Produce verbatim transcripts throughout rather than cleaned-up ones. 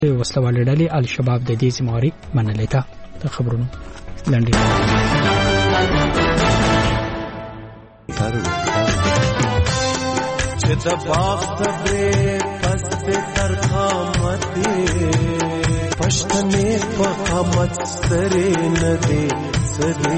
وسلواله ډلې الشباب د دې ذمہواری منلې ده. د خبرونو لنډي چې د باغ تبې پس تر قامتې پښتنې په قامت سره نه دي سره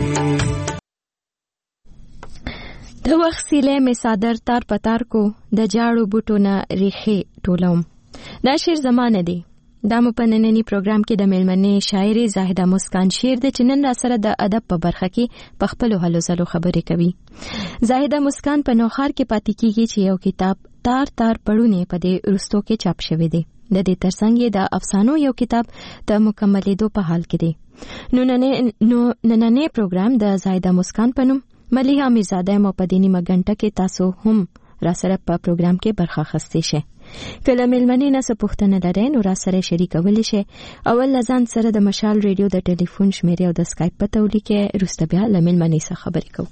د وخت سیله می صادر تار پتار کو د جاړو بوټو نه ریخي ټولوم. دا شعر زمانه دی. دا مو په نننی پروګرام کې د میلمنې شاعري زاهده مسکان شعر د چنن را سره د ادب په برخه کې په خپل هلو زلو خبرې کوي. زاهده مسکان په نوخار کې پاتې کیږي چې یو کتاب تار تار پړونه په دې رستو کې چاپ شوی دی. د دې ترڅنګ د افسانو یو کتاب د مکملېدو په حال کې دی. نو نننی پروګرام د زاهده مسکان په نوم ملیحه میرزاده مو په دې نیمه غنټه کې تاسو هم را سره په پروګرام کې برخه اخیستئ شئ. کله ملمنې نه څه پوښتنه لرئ نو را سره شریکولی شئ. اول لزان سره د مشال ریډیو د ټلیفون شمیرې او د اسکایپ پته ولیکئ. وروسته بیا له ملمنې څخه خبرې کوو.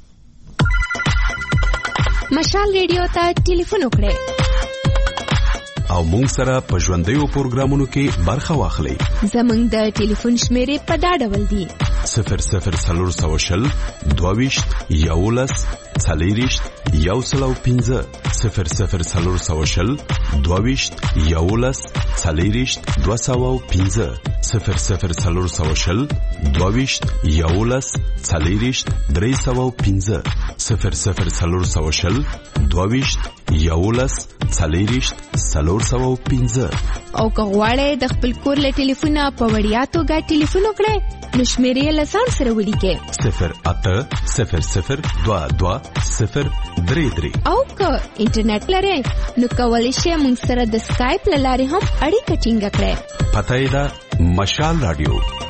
مشال ریډیو ته ټلیفون وکړئ او مونږ سره په ژوندیو پروګرامونو کې برخه واخلئ. زمونږ د ټلیفون شمیرې په دا ډول دي: صفر صفر څلور سوه شل دوه ویشت یولس څلېرویشت یو سل او پنځه صفر صفر څلور سوه شل دوه ویشت یولس څلېرویشت دوه سوه او پنځه صفر صفر څلور سوه شل دوه ویشت یولس څلېرویشت درې سوه او پنځه صفر صفر څلور سوه شل دوه ویشت یولس څلېرویشت څلور سوه او پنځه. او که غواړئ د خپل کور له ټلیفونه په وړیا توګه ټلیفون وکړئ نو شمیرې له ځان سره ولیکئ: صفر اته صفر صفر دوه دوه صفر درې درې. او که انټرنیټ لرئ نو کولی شئ موږ سره د اسکایپ له لارې هم اړیکه ټینګه کړئ. پته یې ده مشال رادیو.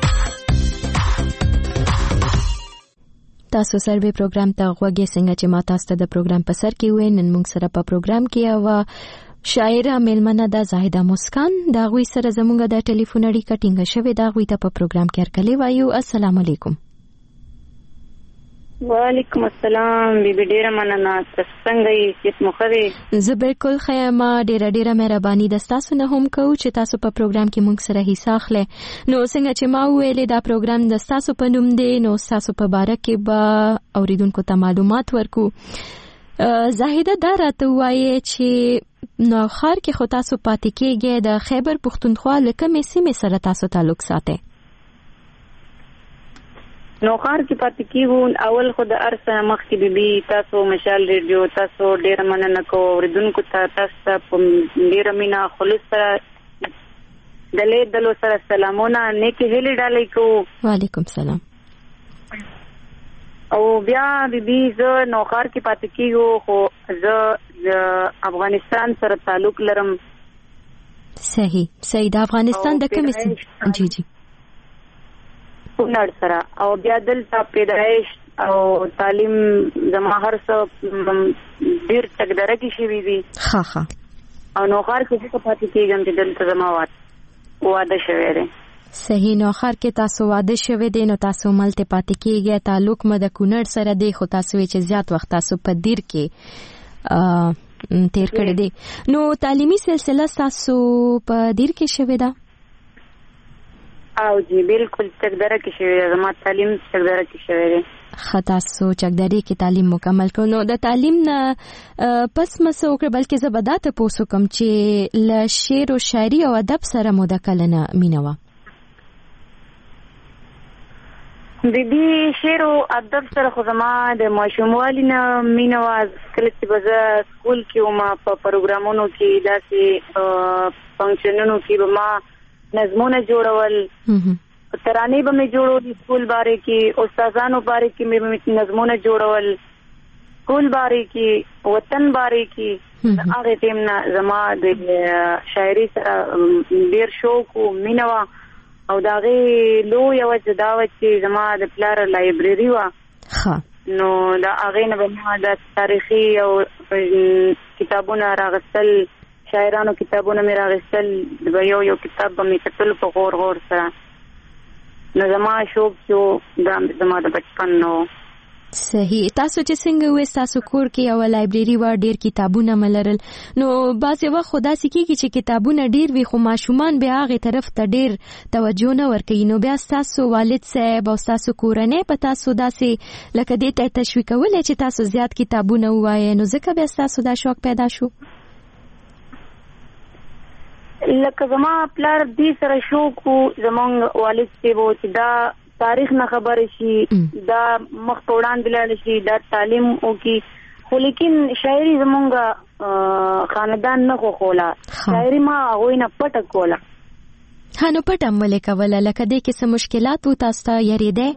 تاسو سروي پروګرام ته غوږی څنګه چې ما تاسو ته د پروګرام په سر کې وې. نن موږ سره په پروګرام کې یو شاعره میلمنه ده زاهده مسکان. دا غوي سره زموږ د ټلیفون اړیکه ټینګه شوې. دا غوي ته په پروګرام کې هرکلی وایو. السلام علیکم. وعلیکم السلام. بیبي ډیره مننه. څنګه یې چې مخوي؟ زه بالکل خیمه. ډیره ډیره مهرباني د تاسو نه هم کوو چې تاسو په پروګرام کې موږ سره حصہ اخلئ. نو څنګه چې ما ویلې دا پروګرام د تاسو په نوم دی نو تاسو په باره کې به اوریدونکو ته معلومات ورکو. زاهده دا راته وایي چې نو خار کې خو تاسو پاتې کېږئ د خیبر پښتونخوا له کومې سیمې سره تاسو تعلق ساتئ؟ نو خار کې پاتې کېږو. اول خو د ارسه مخکې بیبي تاسو مشال ریډیو تاسو ډېره مننه کوو. اوریدونکو ته تاسو ته په ډېره مینه خلوص سره دلې دلو سره سلامونه نیکې هیلې ډالۍ کوو. وعلیکم سلام. او بیا بیبي زه نوخار کې پاتې کېږو خو زه د افغانستان سره تعلق لرم. صحیح صحیح. د افغانستان د کومې سیمې؟ جی جی کونړ سره. او بیا دلته پیدایش او تعلیم زما هر څه ډېر ټکدره کې شوي دي. ښه ښه. او نوخار کې څه پاتې کېږم چې دلته زما واده شوی دی. صحیح. نو خار کې تاسو واده شوی دی نو تاسو ملته پاتې کېږئ. تعلق مې د کونړ سره دی خو تاسو چې زیات وخت تاسو په دیر کې تیر کړی دی. نو تعلیمي سلسله تاسو په دیر کې شوی ده؟ او جی بالکل چکدره کې شوی دی. زما تعلیم چکدره کې شوی دی. ښه. تاسو چکدرې کې تعلیم مکمل کړو. نو د تعلیم نه پس مسه وکړه بلکې زه به دا تپوس وکړم چې له شعر او شاعري او ادب سره مو د کله نه مینه وه؟ بیبي شعر او ادب سره خو زما د ماشوموالي نه مینه وه. کله چې به زه سکول کې وم په پروګرامونو کې داسې فنکشنونو کې به ما نظمونه جوړول. ترانې به مې جوړول سکول باره کې. استادانو باره کې مې نظمونه جوړول. سکول باره کې وطن باره کې. هغه ټیم نه زما د شاعري سره ډېر شوق او مینه وه. او دا غي لو یو چې دا و چې زما د پلار لایبرری و. ها. نو دا هغه نه به ما د تاریخي او کتابونه راغستل شاعرانو کتابونه مې راغستل. د یو یو کتاب به مې کتل په غور غور سره. نو زما شوق جو دا زما د بچپن نو. صحیح. تاسو چې څنګه وې تاسو کور کې یو لایبرری و ډیر کتابونه ملرل نو بعضې وخت خو داسې کېږي چې کتابونه ډیر وي خو ماشومان بیا هغې طرف ته ډیر توجه نه ورکوي نو بیا ستاسو والد صاحب او ستاسو کورنۍ په تاسو داسې لکه دې ته تشویقولی چې تاسو زیات کتابونه ووایئ نو ځکه بیا ستاسو دا شوق پیدا شو؟ لکه زما پلار دې سره شوق و زمونږ والد صاحب و چې دا تاریخ نه خبر شي دا مخ په وړاندې لاړ شي دا تعلیم وکي خو لیکن شاعري زمونږ خاندان نه خوښوله شاعري ما هغوی نه پټه کوله. ها نو پټه هم ولې کوله لکه دې کې څه مشکلات و تاسو ته یېرېدی؟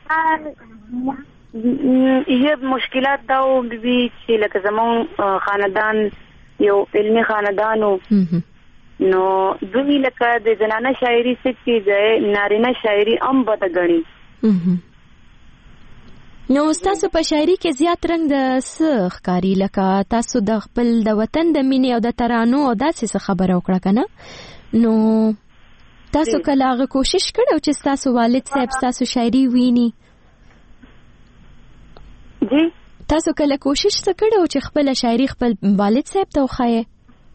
یه مشکلات دا و بي چې لکه زمونږ خاندان یو علمي خاندان و نو دوی لکه د زنانه شاعري سچې د نارینه شاعري هم بده ګڼي. نو تاسو په شاعري کې زیات رنګ د څه ښکاري لکه تاسو د خپل د وطن د مینې او د ترانو او داسې څه خبره وکړه که نه نو تاسو کله هغه کوشش کړی چې ستاسو والد صاحب ستاسو شاعري ویني؟ جی تاسو کله کوشش څه کړی چې خپله شاعري خپل والد صاحب ته وښایئ؟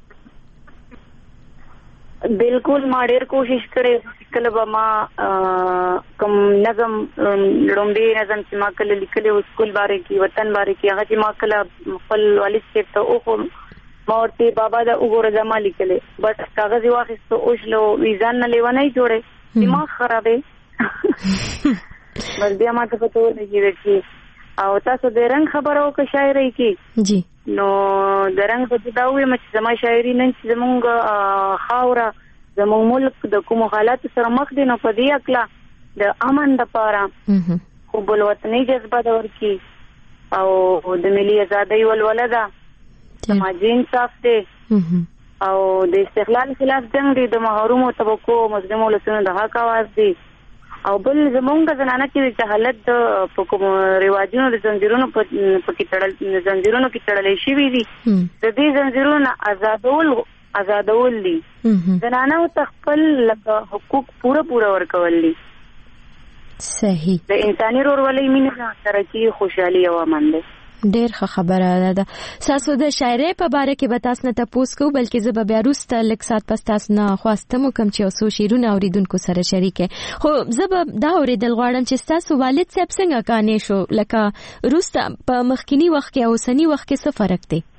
بالکل ما ډیر کوشش کړې کله به ما کوم نظم لومړی نظم چې ما کله لیکلی و سکول باره کې وطن باره کې هغه چې ما کله خپل والد صاحب ته وښو ما ورته بابا دا وګوره دا ما لیکلی بټ کاغذ یې واخیستو اوښلو وي ځان نه لیونی جوړی دماغ خرابې بس بیا ما ته پته ولګېده چې او تاسو د رنګ خبره وکړه شاعرۍ کې جی نو د رنګ په دا ویم چې زما شاعري نن چې زمونږ خاوره زمونږ ملک د کومو حالاتو سره مخ دی نو په دې هکله د امن دپاره حب الوطنۍ جذبه ده ورکړي او د ملي ازادۍ ولوله ده سماجي انصاف دی او د استقلال خلاف جنګ دی د محرومو طبقو مظلومو ولسونو د حق اواز دی او بل زمونږ زنانه چې جهالت په کوم رواجونو د زنجیرونو په کې تړل زنجیرونو کې تړلې شوي دي د دې زنجیرونو آزادول آزادول دي زنانه ته خپل لکه حقوق پوره پوره ورکول دي. صحیح. د انساني ورورولۍ مینه ترقي خوشحالي او امن دی. ډیر ښه خبره ده. تاسو د شاعرۍ په باره کې به تاسو نه تپوس کوو بلکې زه به بیا وروسته لږ ساعت پس تاسو نه خواستم وکړم چې یو څو شعرونه اورېدونکو سره شریک کړئ خو زه به دا اورېدل غواړم چې ستاسو والد صاحب څنګه قانع شو لکه وروسته په مخکیني وخت کې او اوسني وخت کې څه فرق دی؟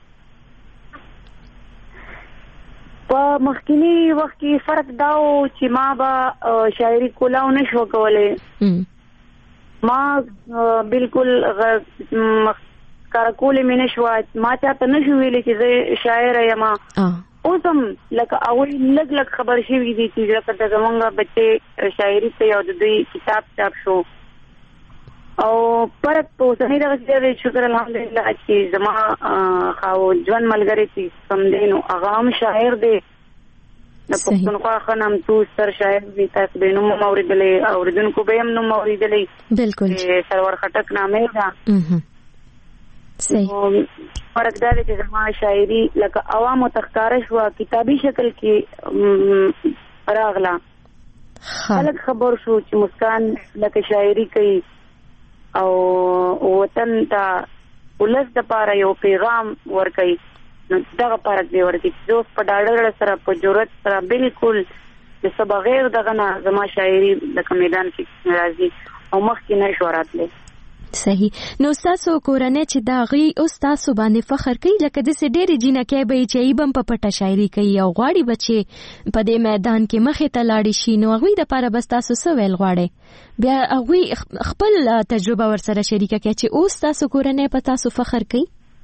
په مخکینی وخت کې فرق دا و چې ما به شاعري کوله او نه شو کولی ما بالکل کارکول مې نشوه ما چاته نه شو ویلی چې زه شاعره یم اوس هم لکه هغوی لږ لږ خبر شوي دي چې لکه د زمونږ بچې شاعري کوي او د دوی کتاب چاپ شو او فرق په اوسني دغسې دی شکر الحمدلله چې زما خو ژوند ملګری چې کوم دی نو هغه هم شاعر دی د پښتونخوا ښه نامتو ستر شاعر دی تاسو به نوم هم اورېدلی اورېدونکو به هم نوم اورېدلی بلکل سرور خټک نامې ده. فرق دا دی چې زما شاعري لکه عوامو ته ښکاره شوه کتابي شکل کې راغله خلک خبر شو چې مسکان لکه شاعري کوي او وطن ته ولس دپاره یو پیغام ورکوي نو دغه فرق دی ورکوي چې اوس په ډاډه سره په جرأت سره بالکل د څه بغیر دغه نه زما شاعري لکه میدان کې راځي او مخکې نه شو راتلی. صحیح. نو تاسو کورنۍ چې دا غي اوس تاسو باندې فخر کوي لکه داسې ډېرې جینکۍ به یې چې یې به هم په پټه شاعري کوي او غواړي به چې په دې میدان کې مخې ته لاړې شي نو هغوی دپاره بس تاسو څه ویل غواړئ بیا هغوی خپل تجربه ورسره شریکه کړئ چې اوس تاسو کورنۍ په تاسو فخر کوي؟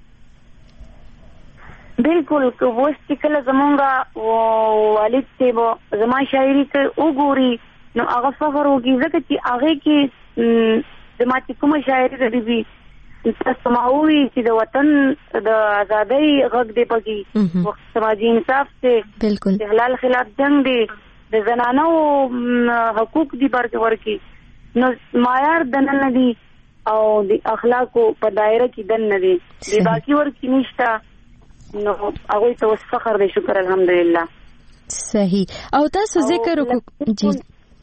بالکل که اوس چې کله زمونږ والد صاحب زما شاعري وګوري نو هغه فخر وکړي ځکه چې هغې کې زما چې کومه شاعري ده دي تاسو ما ووایي چې د وطن د ازادۍ غږ دی پکې سماجي انصاف دی استقلال خلاف جنګ دی د زنانو حقوق دي ورکړي نو معیار دننه دي او د اخلاقو په دایره کې دننه دي د باقي ورکې نشته نو هغوی ته اوس فخر دی شکر الحمدلله. صحیح. او تاسو ذکر وکړو جی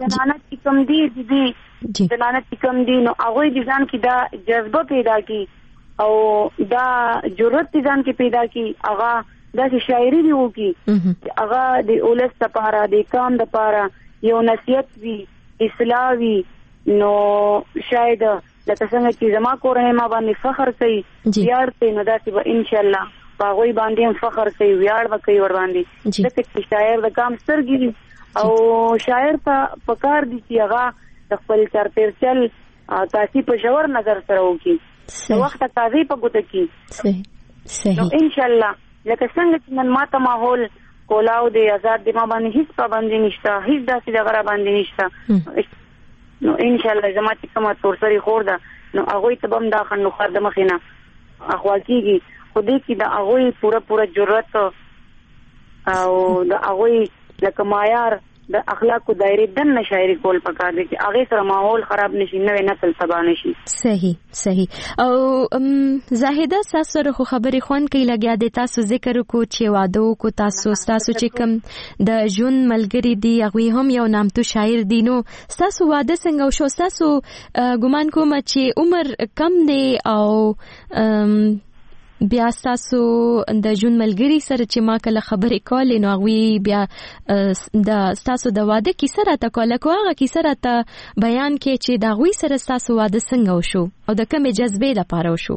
زنانه چې کوم دي دي زنانه چې کوم دي نو هغه د ځان کې دا جذبه پیدا کی او دا جرأت ځان کې پیدا کی هغه د شاعري دی وکي هغه د اولس لپاره د کام لپاره یو نصیحت وی اصلاح وی نو شاید لکه څنګه چې زما کورنۍ ما باندې فخر کوي یار ته نو داسې به ان شاء الله باغوي باندې فخر کوي ویاړ وکي ور باندې چې شاعر د کام سترګي او شاعر ته پکار دي چې هغه خپل چارپیر چل تاسو په شاور نظر سره وکي وخت تازه په ګوت کی صحیح صحیح ان شاء الله لکه څنګه چې نن ماته ماحول کولاو دی آزاد دی ما باندې هیڅ پابندي نشته هیڅ داسې دغه باندې نشته نو ان شاء الله زما چې کومه تور سری خور ده نو هغه ته بم دا خنو خرد مخینه اخوا کیږي خو دې کې د هغه پورا پورا جرأت او د هغه لکه معیار د اخلاقو دایره د نشایري کول پکار دي چې هغه سره ماحول خراب نشي نوې نسل تبا نشي صحیح صحیح او زاهده ساسره خو خبرې خوان کوي لګیا د تاسو ذکر کو چې واده کو تاسو تاسو چې کوم د جون ملګری دی هغه هم یو نامتو شاعر دی نو تاسو واده څنګه شو تاسو ګمان کوم چې عمر کم دی او بیا تاسو د جون ملګری سره چې ما کله خبرې کولې نو هغه بیا د تاسو د واده کیسه راته کوله کو هغه کیسه راته بیان کې چې د هغه سره تاسو واده څنګه وشو او د کومې جذبې لپاره وشو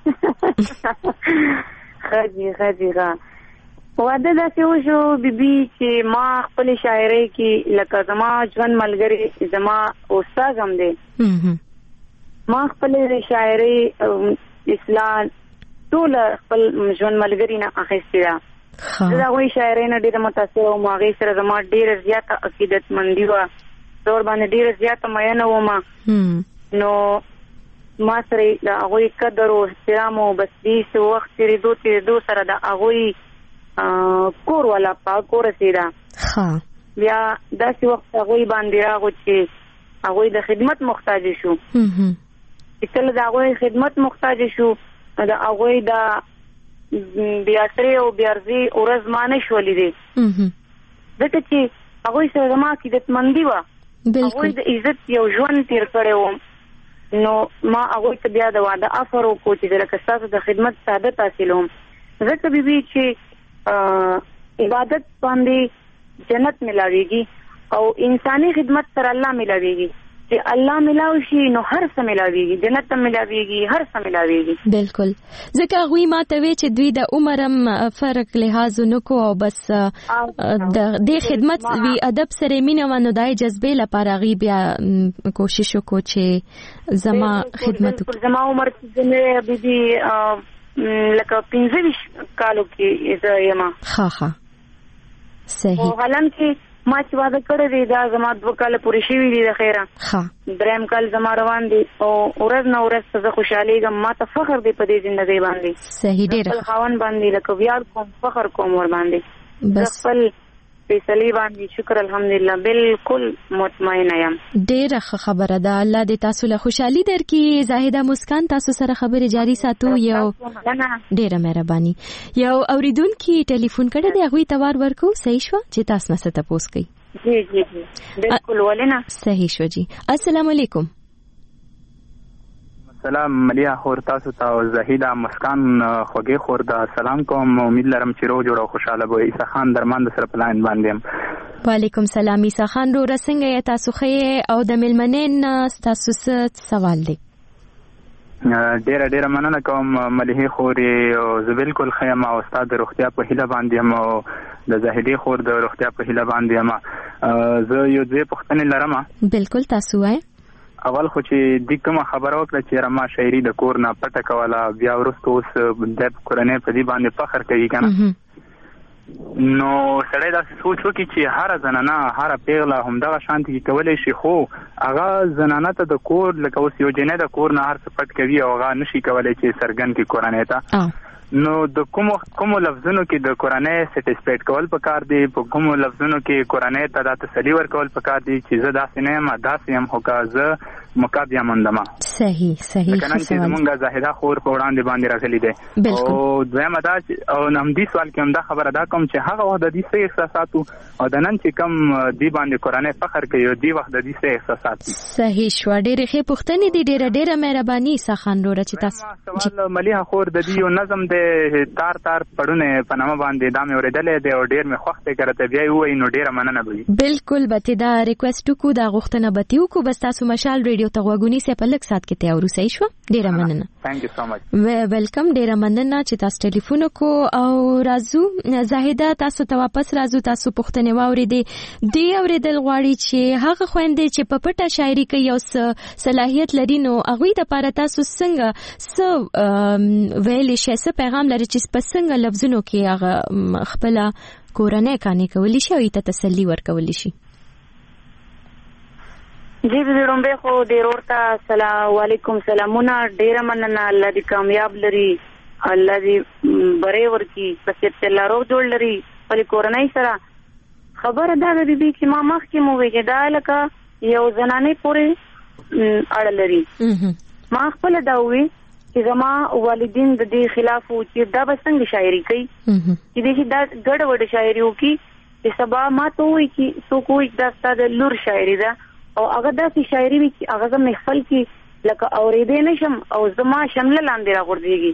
خاجي خاجي را واده داسې وشو بیبي چې ما خپل شاعرۍ کې لکه زما جون ملګری زما استاد هم دی ما خپل شاعرۍ اسلام ټول خپل ژوند ملګری نه اخیستې ده دا وایي شاعرۍ نه ډېره متاثره وم هغې سره زما ډېره زیاته عقیدتمندي وه زه ورباندې ډېره زیاته مینه وم نو ما سره د هغوی قدر او احترام او بس دې وخت تېرېدو تېرېدو سره د هغوی کور والا په کور رسېده بیا داسې وخت هغوی باندې راغو چې هغوی د خدمت محتاج شو چې کله د هغوی خدمت محتاج شو دا هغه دا بیاتری او بیارزي اورز مانه شولې دي دته چې هغه سره ما کېدت مندي وا هغه د عزت یو ژوند تیر کړو نو ما هغه ته بیا د واده افر او کو چې لکه تاسو د خدمت سعادت حاصلوم زکه بیبي چې عبادت باندې جنت ملاويږي او انساني خدمت سره الله ملاويږي چې الله ملاوي شي نو هر څه ملاويږي جنت ته ملاويږي هر څه ملاويږي بالکل ځکه غوي ماته وی چې دوی د عمرم فرق لحاظ نکو او بس د دې خدمت وی ادب سره مینه ونو دای جذبې لپاره غي بیا کوشش وکړو چې زما خدمت وکړو زما عمر چې بيبي لکه پنځه کالو کې زه یم ها ها صحیح او حالم کې ما چې واده کړی دی دا زما دوه کاله پوره شوي دي د خیره ښه دریم کال زما روان دي او ورځ نه ورځ زه خوشحالېږم ما ته فخر دی په دې ژوندۍ باندې صحیح ډېره خپل خاوند باندې لکه ویاړ کوم فخر کوم ور باندې زه خپل فیصلې باندې شکر الحمدلله بالکل مطمئنه یم ډېره ښه خبره ده الله دې تاسو له خوشحالي درکړي زاهده مسکان تاسو سره خبرې جاري ساتو یو ډېره مهرباني یو اوریدونکي ټلیفون کړی دی هغوی ته وار ورکو صحیح شوه چې تاسو نه څه تپوس کوي جی جی جی بالکل ولې نه صحیح شو جی السلام علیکم سلام ملیا خور تاسو ته زاهده مسکان خوږې خور دا سلام کوم امید لرم چې روغ جوړ او خوشاله به عیسی خان درمان د سره پلاین باندې وعلیکم سلام عیسی خان رو رسنګ تاسو خې او د ملمنین تاسو څه سوال دی ډیره ډیره مننه کوم ملهي خورې او زه بالکل خیم او استاد روغتیا په هیله باندې هم او د زاهدي خور د روغتیا په هیله باندې هم زه یو ځای پوښتنه لرم بالکل تاسو وای اول خو چې د کومه خبره وکړه چې رما شاعري د کور نه پټه کوله بیا وروسته اوس د کورنۍ په دې باندې فخر کوي کنه نو سړی داسې سوچ وکړي چې هره زنانه هره پیغله همدغه شانتي کولی شي خو هغه زنانه ته د کور لکه اوس یو جنۍ د کور نه هر څه پټ کوي او هغه نشي کولی چې څرګند کړي کورنۍ ته نو د کومو کومو لفظونو کې د کورنۍ سټیسفاید کول پکار دی په کومو لفظونو کې کورنۍ ته د تسلی ورکول پکار دی چې زه داسې نه یم داسې یم خو که زه مقابیا مندما. صحیح صحیح. کنه چې موږ زاهده خور په وړاندې باندې راغلي دي. او دویمه دا او نم دي سوال کې هم دا خبره دا کوم چې هغه وخت د دې څه احساسات او د نن چې کم دی باندې قرآن فخر کوي او دی وخت د دې څه احساسات دي. صحیح شو. ډېرې ښې پوښتنې دي. ډېره ډېره مهرباني سخن وروره چې تاسو سوال مليحه خور د دې یو نظم د تار تار پړونه په نامه باندې دا مې اورېدلې دی او ډېر مې خوښ دی کړه ته بیا وایي نو ډېره مننه به وي. بالکل به دا ریکوست کو دا غوښتنه به تیو کو بس تاسو مشال ریډیو ته غوګونی سه په لک سات کې ته اورو صحیح شو. ډېره مننه. ثانک یو سو مچ. ویلکم. ډېره مننه چې تاسو ټلیفون کو او راځو زاهده تاسو ته واپس راځو. تاسو پوښتنه واورېدې دی اورېدل غواړي چې هغه خويندې چې په پټه شاعري کوي او صلاحيت لري نو هغه د پاره تاسو څنګه څه ویل شي څه پیغام لري چې په څنګه لفظونو کې هغه خپل کورنۍ کاني کولی شي او ته تسلی ورکولی شي. جی زیروم به خو ډیر ورته السلام علیکم سلامونه ډیر مننه الله دې کامیاب لري الله دې بره ورکی پس ته لارو جوړ لري په کورنۍ سره خبره دا ده دې چې ما مخ کې مو ویګه دا لکه یو زنانه پورې اړه لري. ما خپل دا وی چې زما والدین د دې خلاف و چې دا به څنګه شاعري کوي چې دې دا ګډ وډ شاعري وکي چې سبا ما ته وی چې سو کوی دا ستاسو لور شاعري ده او هغه داسې شاعري وي چې هغه زما محفل کې لکه اورېدې نشم او زما شمله لاندې راغورځيږي.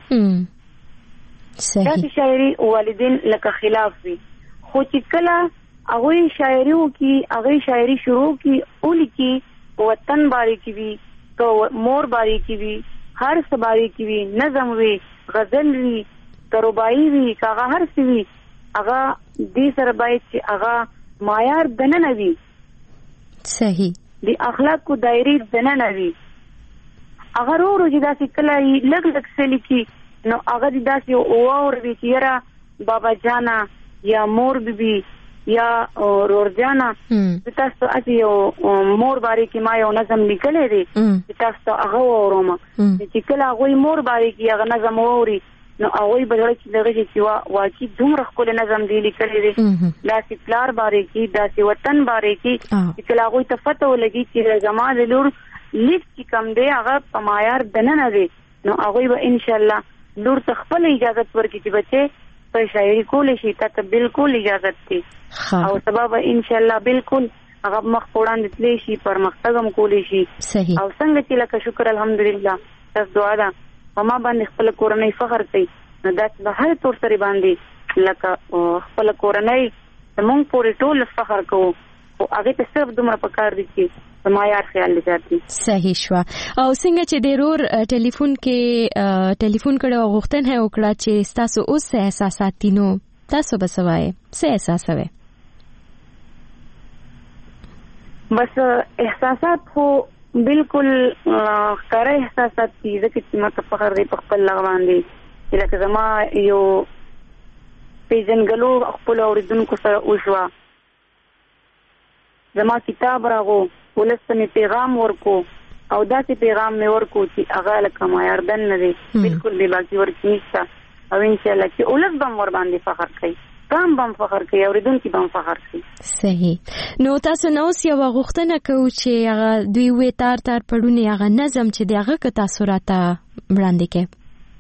صحیح. داسې شاعري والدین لکه خلاف وي خو چې کله هغه شاعري وکي هغه شاعري شروع کی اولی کی وطن باری کی وی تو مور باری کی وی هر سباری کی وی نظم وی غزل وی تروبایی وی کاغه هر سی وی هغه دې سره باید چې هغه معیار دننه وی. صحیح. دی اخلاق کو دایری دننه وی هغه ورو چې داسې کله لګ لګ سلی کی نو هغه داسې او اور وی چې را بابا جانا یا مور بیبي یا رور جانا تاسو اته یو مور باری کې ما یو نظم لیکلې دی تاسو هغه ورومه چې کله هغه مور باری کې هغه نظم ووري نو هغه بلل چې دغه چې وا واکي دومره خپل نظم دی لیکلې دی داسې پلار باری کې داسې وطن باری کې چې کله هغه ته فتو لګي چې زما د لور لیک چې کم دی هغه په معیار دننه دی نو هغه به ان شاء الله لور ته خپل اجازه ورکړي چې بچي په شاعري کولې شي ته بالکل اجازه دي او سبب ان شاء الله بالکل هغه مخ وړاندې تللی شي پرمختګ هم کولی شي. صحیح. او څنګه چې لکه شکر الحمدلله تاسو دعا ده ما باندې خپل کورنۍ فخر کوي نو دا به هر تور سره باندې لکه خپل کورنۍ موږ پورې ټول فخر کوو او هغه ته صرف دومره پکار دي چې معیار خیال لري. صحیح شو. او څنګه چې ډیرور ټلیفون کې ټلیفون کړه غوښتنه وکړه چې تاسو اوس احساسات دینو تاسو بسوای څه احساس وې؟ بس احساسات خو بالکل کار احساسات دي چې ما ته فخر دی په خپل لغوان دي چې لکه زما یو پیژنګلو خپل اوریدونکو سره وشوا زما کتاب راغو ولسته می پیغام ورکو او داسې پیغام می ورکو چې هغه لکه معیار دن نه دی بالکل دی باقي ورکی نشته او ان شاء الله چې ولس بم ور باندې فخر کوي کام بم فخر کوي اوریدونکو بم فخر کوي. صحیح. نو تاسو نو سی وغوښتنه کوي چې هغه دوی وې تار تار پړونی هغه نظم چې دغه ک تاسو راته وړاندې کې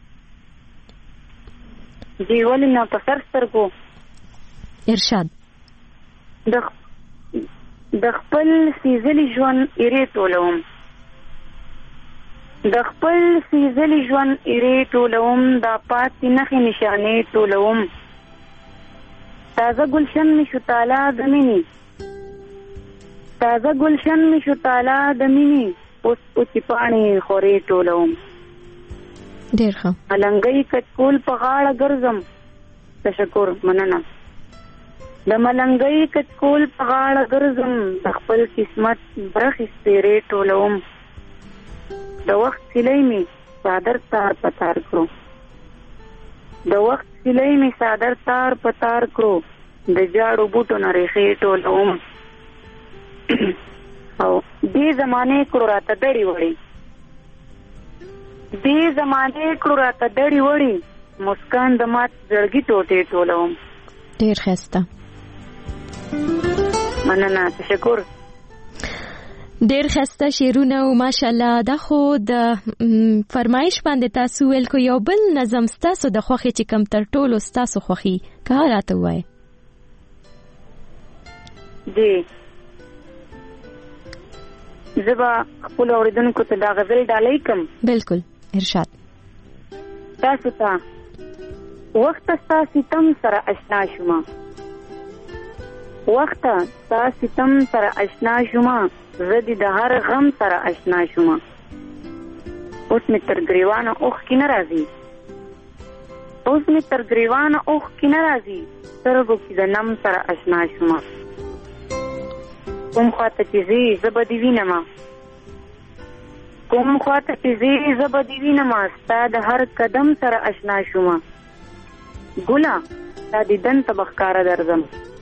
دی ولې نو په سر سترګو ارشاد د د خپل سیزلی ژوند ایری ټولوم د خپل سیزلی ژوند ایری ټولوم دا پاتې نخې نشانې ټولوم تازه گلشن می شو تالا د مینی تازه گلشن می شو تالا د مینی اوس اوچې پاڼې خورې ټولوم ډېر ښه. ملنګۍ کټکول په غاړه ګرځم تشکر مننه د ملنګۍ کټکول په غاړه ګرځم د خپل قسمت برخې سپېرې ټولوم د وخت سیلۍ مې څادر تار په تار کړو د وخت سیلۍ مې څادر تار په تار کړو د جاړو بوټو نه ریښې ټولوم او دې زمانې کړو راته دړې وړې دې زمانې کړو راته دړې وړې مسکان د مات زړګي ټوټې ټولوم. ډېر ښایسته. مننه تشکر. ډېر ښایسته شعرونه او ماشاءالله. دا خو د فرمایش باندې تاسو ویل کو یو بل نظم ستاسو د خوښې چې کم تر ټولو ستاسو خوښي که راته ووایئ. جی زه به خپلو اورېدونکو ته دا غزل ډالۍ کړم. بالکل ارشاد. تاسو ته وخت ستا ستم سره اشنا شوما، وخت ستا ستم سره اشنا شوما، زه دې د هر غم سره اشنا شوما. اوس مې تر ګریوانه اوښکې نه راځي، اوس مې تر ګریوانه اوښکې نه راځي، سترګو کې د نم سره اشنا شوما. کوم خواته چې ځې زه به دې وینمه، کوم خواته چې ځې زه به دې وینمه، ستا د هر قدم سره اشنا شومه. ګله ستا دیدن ته به ښکاره درځم،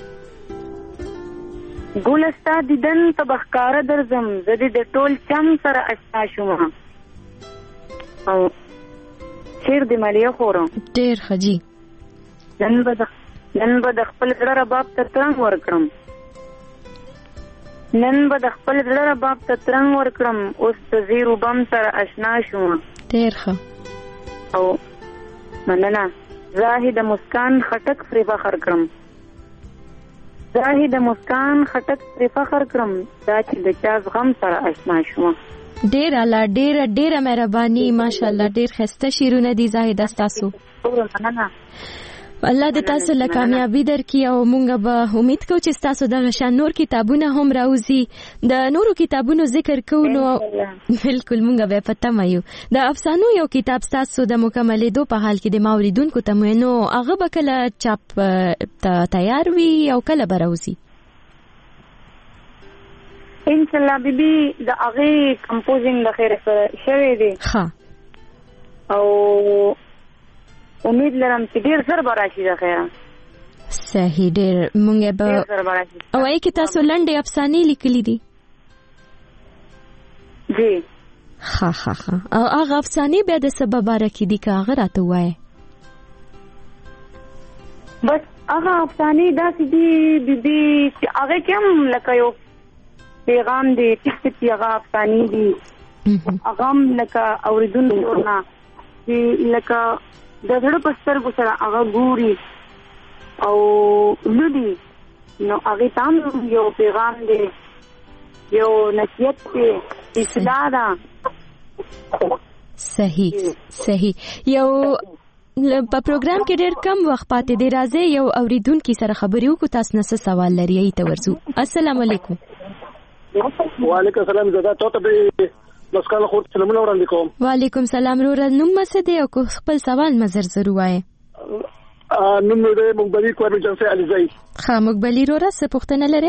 ګله ستا دیدن ته به ښکاره درځم، زه دې د ټول چم سره اشنا شومه. او شعر دې مالیه خورم ډېر ښه جي. نن به د نن به د خپل زړه رباب ته ترنګ ورکړم، نن به د خپل زړه رباب ته ترنګ ورکړم، اوس د زیرو بم سره اشنا شوم. ډېر ښه. او مننه. زاهد مسکان خټک پرې فخر کړم، زاهد مسکان خټک پرې فخر کړم، دا چې د چا غم سره اشنا شوم. ډېر اعلی، ډېره ډېره مهرباني، ماشاءالله. ډېر ښایسته شعرونه دي زاهده ستاسو. مننه. الله دې تاسو له کامیابی درکړي او مونږ به امید کوو چې تاسو دغه شان نور کتابونه هم راوځي. د نورو کتابونو ذکر کوو نو بالکل مونږ به په تمه یو. د افسانو یو کتاب تاسو د مکملېدو په حال کې د ماوریدونکو ته مو نو هغه به کله چاپ ته تیار وي او کله به راوځي؟ ان شاء الله بیبي د هغه کمپوزینګ د خیر سره شوی دی. ها. او امید لرم چې ډیر زر به راشي د خیره. صحیح. ډیر مونږ به او ای کې تاسو لنډې افسانې لیکلي دي؟ جی. ها ها ها. او هغه افسانې بیا د سبب بارکې دي که هغه راته ووایه؟ بس هغه افسانې داسې دي بیبي چې هغه کې هم لکه یو پیغام دی، ټیک ټیک هغه افسانې دي، هغه هم لکه اورېدونکو نه چې لکه د زړه په سترګو سره هغه ګوري او لولي، نو هغې ته هم یو پیغام دی، یو نصیحت دی، اصلاح ده. صحیح صحیح. یو په پروګرام کې ډېر کم وخت پاتې دی، راځئ یو اورېدونکي سره خبرې وکړو. تاسو نه څه سوال لري ای ته ورځو. السلام علیکم. وعلیکم السلام. زه دا ته به مسکان خو سلامونه وړاندې کوم. وعلیکم سلام. روره نوم څه دی او خپل سوال مزر زر وایي؟ نوم مې دی مقبلي کومې جنسي علي. ښه مقبلي روره څه پوښتنه لرې؟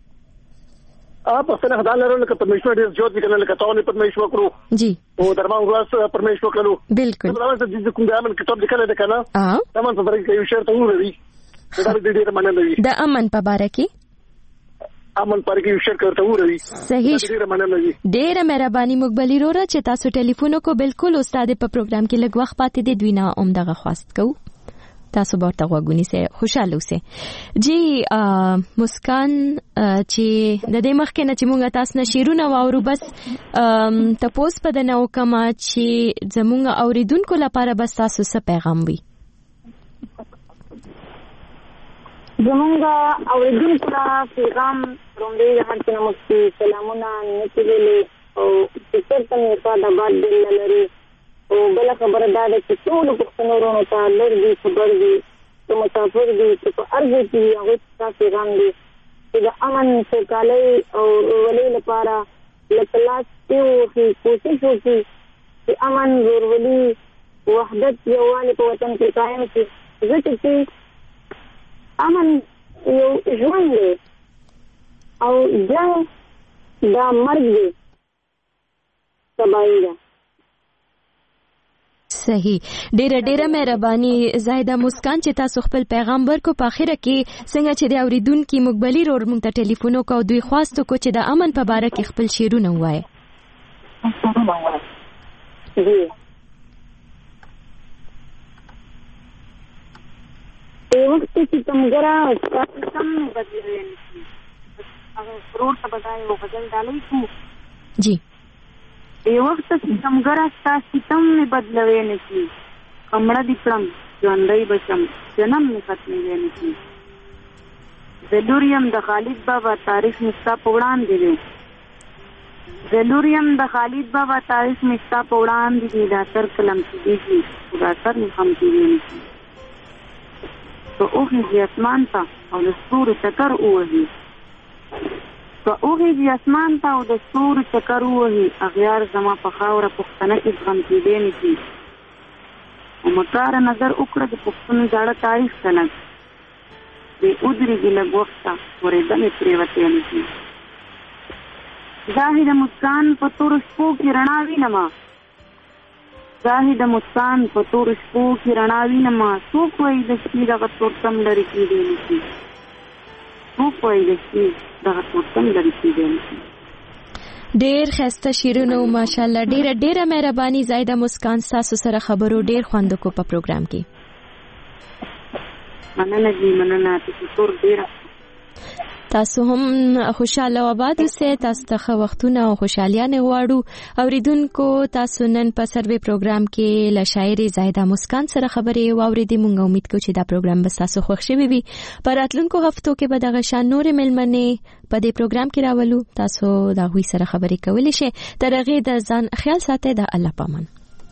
ا پښتنه خدای لرو لکه پرمیشور ډیر جوړ وکړل لکه تاونه پرمیشور کړو جی او درمان غواس پرمیشور کړو بالکل دا د کوم د امن کتاب لیکل ده کنه اه دا من په برګه یو شرط وروي دا د ډیر مننه وي د امن په باره کې امن پر کې یو شرط ورته وروي صحیح ډیر مننه وي ډیر مهرباني مقبلي روره چې تاسو ټلیفون کو بالکل استاد په پروګرام کې لږ وخت پاتې دی دوی نه اوم دغه خواست کو تاسو ورته غوګونی سه خوشاله اوسه جی مسکان چې د دې مخکې نه چې مونږ تاسو نه شیرونه واورو بس تاسو په دنه وکما چې زمونږ اوریدونکو لپاره بس تاسو څه پیغام وي زمونږ اوریدونکو لپاره پیغام رومبي د هرڅه مستي سلامونه نتیلې او چې څنګه په د باد دل لري او بل خبره دا ده چې ټول پښتنو ورونو ته لږ خبر دي چې مسافر دي چې په ارزه کې هغه څه پیغام دي چې د امن سوکالۍ او ولې لپاره لکلاس کې کوشش وکړي چې امن ورولي وحدت یووالی په وطن کې قائم شي ځکه چې امن یو ژوند دی او جنګ دا مرګ دی تباہي ده صحیح ډیره ډیره مهرباني زاهده مسکان چې تاسو خپل پیغام ورکو په اخره کې څنګه چې د اوریدونکو مقبلي رور مونږ ته ټلیفون وکاو دوی خواستو کو چې د امن په باره کې خپل شعرونه وایي جی په وخت کې تمګرا تاسو سم بدلوي هغه ضرور ته بدایو بدل ډالې کو جی ای وخت ستمګر استا ستم نه بدلوي نه کی کمړه دې کړم ژوندۍ بشم جنم نه ختمېږي نه کی ضروریم د خالد بابا تاریخ مستا پوړان دی ضروریم د خالد بابا تاریخ مستا پوړان دی دا تر کلم کیږي دا تر هم کیږي تو اوږي د اسمان ته او د ستورو چکر ووهي تو اوږي د اسمان ته او د ستورو چکر ووهي اغیار زما په خاوره پښتنه کې زغم کېدی نه شي او مکاره نظر وکړه د پښتون زاړه تاریخ ته لږ د ودرېږي لږ وخت ته اورېدنې پرېوتې نه شي زاهد مسکان په تورو شپو کې رڼا وینمه زاهد مسکان په تورو شپو کې رڼا وینمه څوک وایي د شپې دغه تورتم لرې کېدی نه شي څوک وایي د شپې دغه تورتم لرې کېدی نه شي ډېر ښایسته شعرونه و ماشاءالله ډېره ډېره مهرباني زاهده مسکان ستاسو سره خبرو ډېر خوند وکړو په پروګرام کې مننه جی مننه تاسو ټول ډېره تاسو هم خوشاله او آباد اوسئ تاسو ته وختونه او خوشالیانه غواړو اوریدونکو تاسو نن په سروي پروګرام کې له شاعر زاهده مسکان سره خبرې واوریدې مونږ امید کوو چې دا پروګرام به تاسو خوښ شي وي په راتلونکو هفتو کې به دغه شان نور ملمنې په دې پروګرام کې راولو تاسو دا غوي سره خبرې کولی شئ تر هغه د ځان خیال ساتئ د الله پامان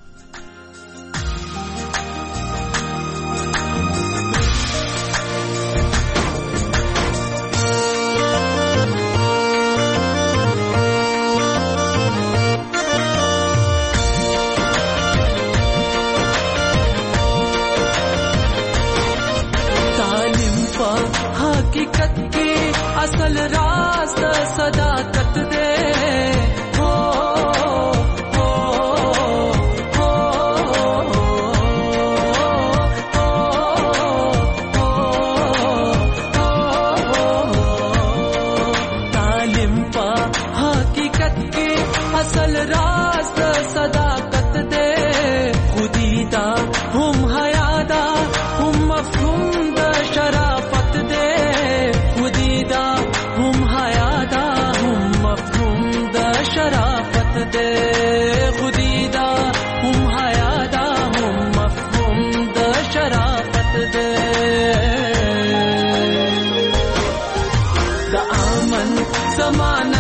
اصل راز صداقت دے ہو ہو ہو تعلیم پا حقیقت کے اصل راز صداقت دے خودی دا ہم حیادا ہم مفہوم دا شرافت دے خودی دا ہم حیادا ہم مفہوم دا شرافت دے خودی دا ہم حیادا ہم مفہوم دا شرافت دے دا آمن زمانہ